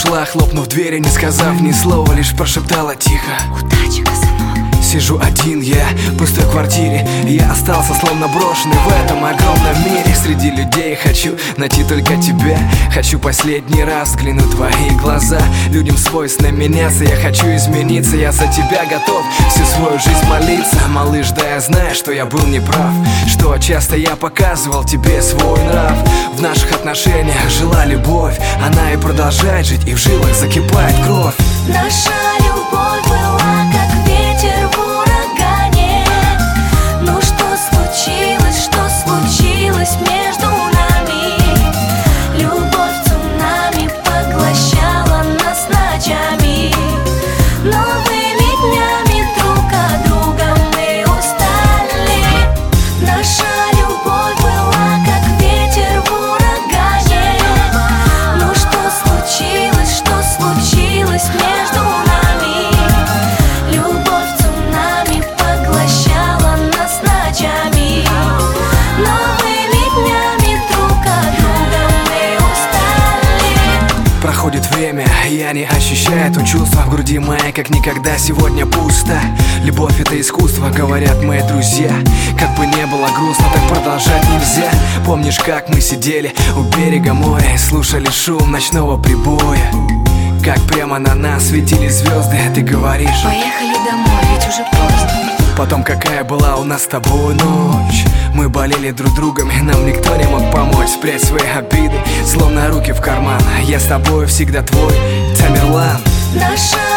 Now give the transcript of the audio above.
ушла, хлопнув двери, не сказав ни слова, лишь прошептала тихо: удачи, сынок. Сижу один я в пустой квартире, я остался словно брошенный в этом огромном мире. Среди людей хочу найти только тебя, хочу последний раз взглянуть в твои глаза. Людям свойственно меняться, я хочу измениться, я за тебя готов всю свою жизнь молиться. Малыш, да я знаю, что я был неправ, что часто я показывал тебе свой нрав. В наших отношениях жила любовь, она и продолжает жить, и в жилах закипает кровь. Наша любовь была как ветер в урагане. Ну что случилось между нами? Любовь цунами поглощала нас ночами. Новыми днями друг от друга мы устали. Наша любовь была как ветер в урагане. Ну что случилось между нами? Любовь цунами поглощала нас ночами. Новыми днями друг от друга мы устали. Проходит время, я не ощущаю это чувство в груди моей, как никогда сегодня пусто. Любовь — это искусство, говорят мои друзья. Как бы не было грустно, так продолжать нельзя. Помнишь, как мы сидели у берега моря и слушали шум ночного прибоя? Как прямо на нас светили звезды, ты говоришь: поехали домой, ведь уже поздно. Потом какая была у нас с тобой ночь. Мы болели друг другом, и нам никто не мог помочь. Спрячь свои обиды, словно руки в карман. Я с тобой всегда твой Тамерлан. Наша